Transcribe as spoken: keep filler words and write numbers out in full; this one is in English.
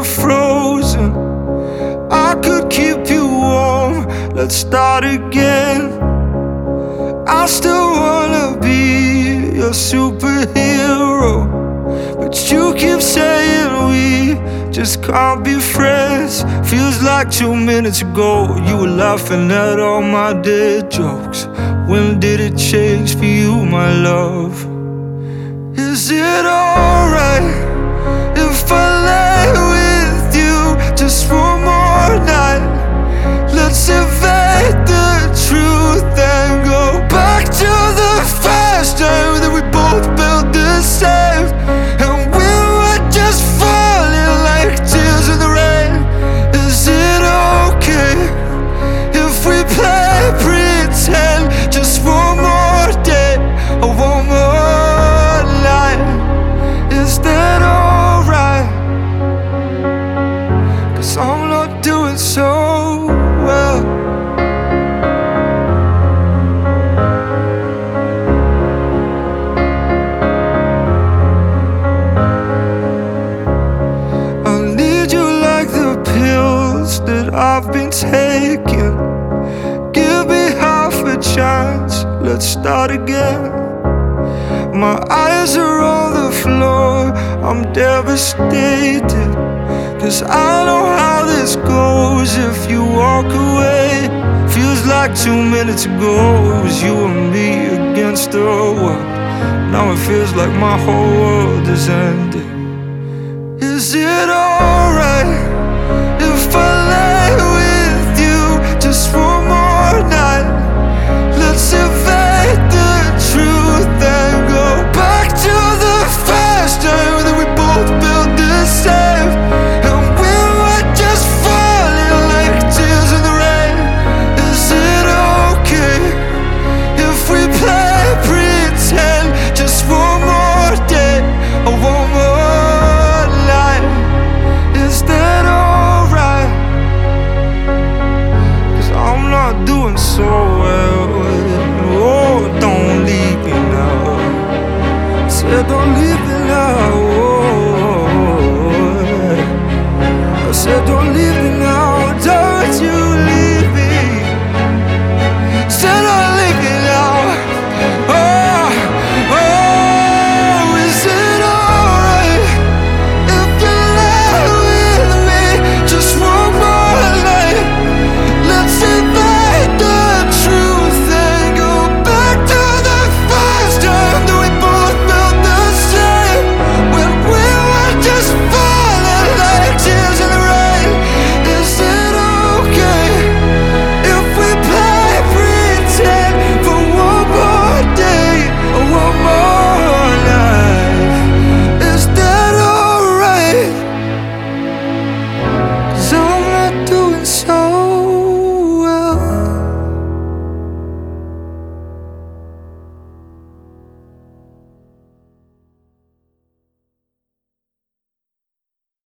you're frozen. I could keep you warm, let's start again. I still wanna be your superhero, but you keep saying we just can't be friends. Feels like two minutes ago you were laughing at all my dead jokes. When did it change for you, my love? Is it alright if I lay with you just one more night? Let's evade the truth and go back to the first time that we both felt the same, and we were just falling like tears in the rain. Is it okay if we play pretend just one more day or one more night? Is that alright? 'Cause I'm not doing so well. I need you like the pills that I've been taking. Give me half a chance, let's start again. My eyes are on the floor, I'm devastated, 'cause I know how this goes if you walk away. Feels like two minutes ago it was you and me against the world. Now it feels like my whole world is ending. Is it alright if I lay with you just one more night? Let's evade the truth and go back to the first time that we both felt the same, and we were just falling like tears in the rain. Is it okay if we play pretend just one more day or one more night? Is that alright? 'Cause I'm not doing so well. Oh, don't leave me now. Said don't leave me now. Oh, I said don't